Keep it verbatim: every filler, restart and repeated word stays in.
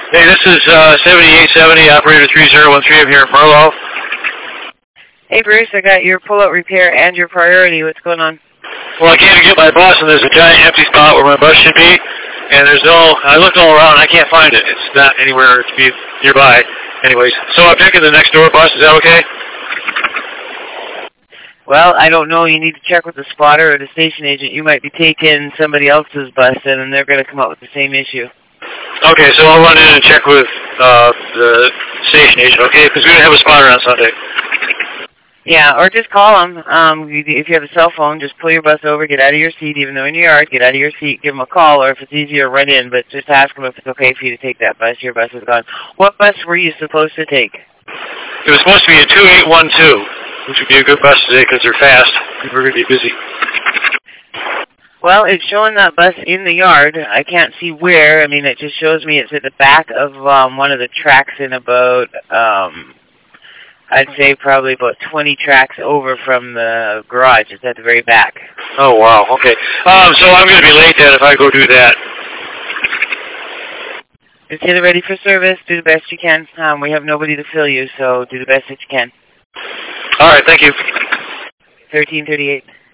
Hey, this is uh, seventy-eight seventy, operator three zero one three. I'm here at Merlo. Hey, Bruce, I got your pull-out repair and your priority. What's going on? Well, I came to get my bus, and there's a giant empty spot where my bus should be, and there's no, I looked all around, and I can't find it. It's not anywhere to be nearby. Anyways, so I'm taking the next door bus. Is that okay? Well, I don't know. You need to check with the spotter or the station agent. You might be taking somebody else's bus, and they're going to come up with the same issue. Okay, so I'll run in and check with uh, the station agent, okay? Because we don't have a spotter on Sunday. Yeah, or just call them. Um, if you have a cell phone, just pull your bus over, get out of your seat, even though in your yard, get out of your seat, give them a call, or if it's easier, run in, but just ask them if it's okay for you to take that bus. Your bus is gone. What bus were you supposed to take? It was supposed to be a two eight one two, which would be a good bus today because they're fast. We're going to be busy. Well, it's showing that bus in the yard. I can't see where. I mean, it just shows me it's at the back of um, one of the tracks in about... Um, I'd say probably about twenty tracks over from the garage. It's at the very back. Oh, wow. Okay. Um, so I'm going to be late then if I go do that. Just get it ready for service. Do the best you can. Um, we have nobody to fill you, so do the best that you can. All right. Thank you. thirteen thirty-eight.